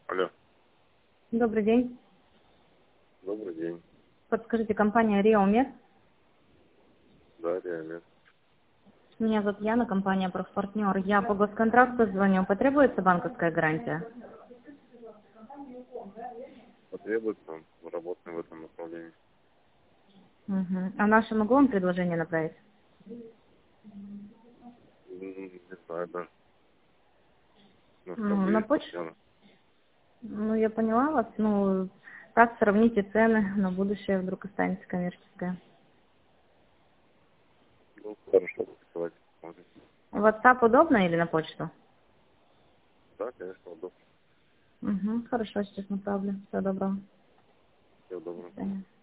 Алло, Добрый день. добрый день. Подскажите, компания Риомед. Да, реально. Меня зовут Яна, компания «Профпартнер». Я по госконтракту звоню. Потребуется банковская гарантия? Потребуется, мы работаем в этом направлении. Угу. А наше могу вам предложение направить? Не знаю даже, Ну, насколько на есть почту? партнеры. Ну, я поняла вас. Ну, так сравните цены на будущее, вдруг останется коммерческое. Ну, хорошо, давайте посмотрим. WhatsApp удобно или на почту? Да, конечно, удобно. Угу. Хорошо, сейчас направлю. Всего доброго. Всего До доброго. свидания.